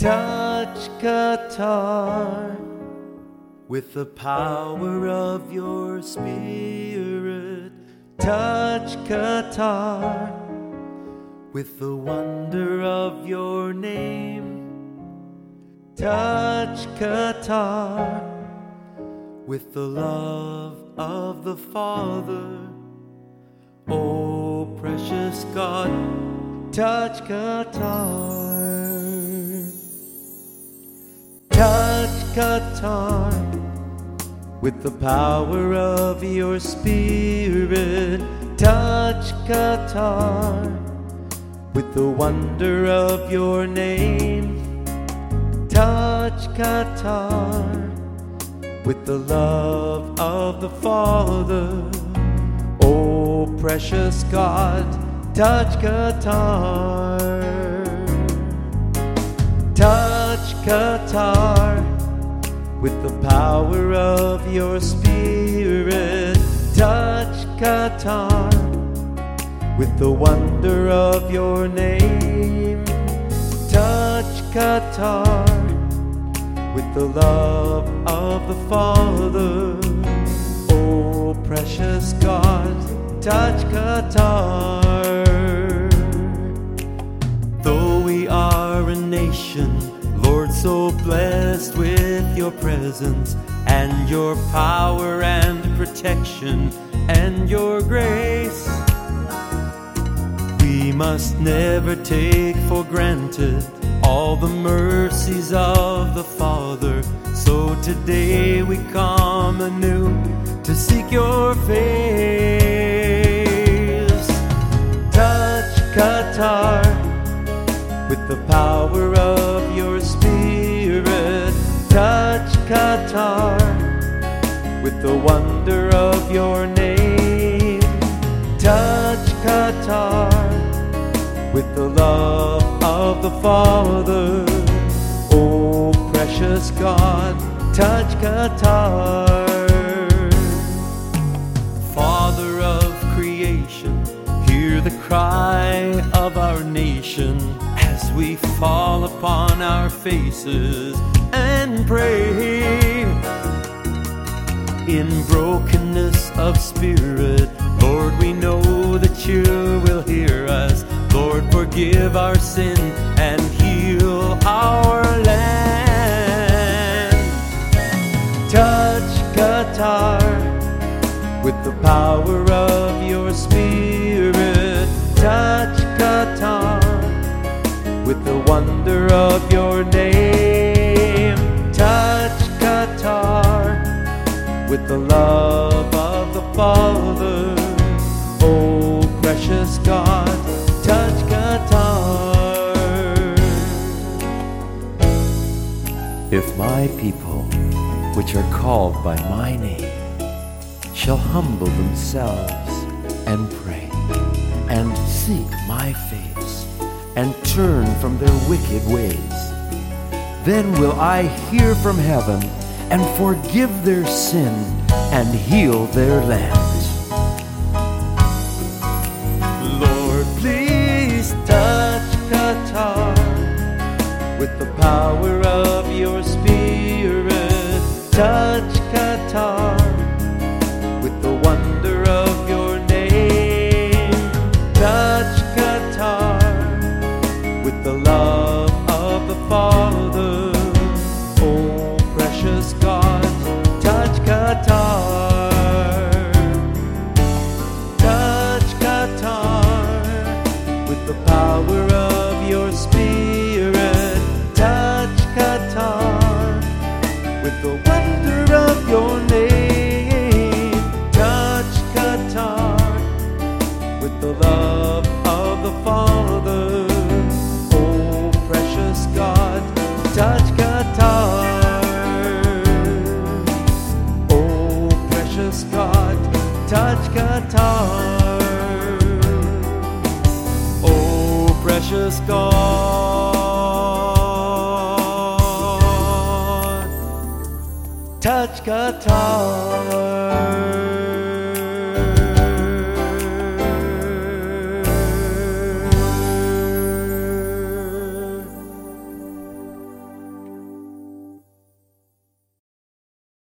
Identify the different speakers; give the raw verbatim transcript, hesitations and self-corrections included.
Speaker 1: touch guitar with the power of your spirit. Touch guitar with the wonder of your name. Touch guitar with the love of the Father. Oh, precious God, touch guitar. Touch guitar with the power of your spirit. Touch guitar with the wonder of your name. Touch guitar with the love of the Father. Oh, precious God, touch guitar. Touch guitar with the power of your spirit. Touch guitar with the wonder of your name. Touch guitar with the love of the Father. Oh, precious God, touch guitar. Though we are a nation, Lord, so blessed with your presence and your power and protection and your grace, we must never take for granted all the mercies of the Father. So today we come anew to seek your face. Touch guitar with the power of your spirit. Touch guitar with the wonder of your name. Touch guitar with the love of the Father. Oh, precious God, touch guitar. Father of creation, hear the cry of our nation as we fall upon our faces and pray. In brokenness of spirit, Lord, we know that you will hear us. Lord, forgive our sin and heal our land. Touch guitar with the power of your spirit. Touch guitar with the wonder of your name. Touch guitar with the love of the Father. Oh, precious God, touch guitar. If my people, which are called by my name, shall humble themselves and pray and seek my face and turn from their wicked ways, then will I hear from heaven and forgive their sin and heal their land. Lord, please touch guitar with the power of your spirit. Touch guitar with the wonder of your name. Touch guitar with the love of the Father. Oh, precious God, touch guitar. Touch guitar with the power of your spirit. Touch guitar with the wonder of your name. Touch guitar with the love of the Father. Oh, precious God, touch guitar. Oh, precious God, touch guitar. Oh, precious God, touch guitar.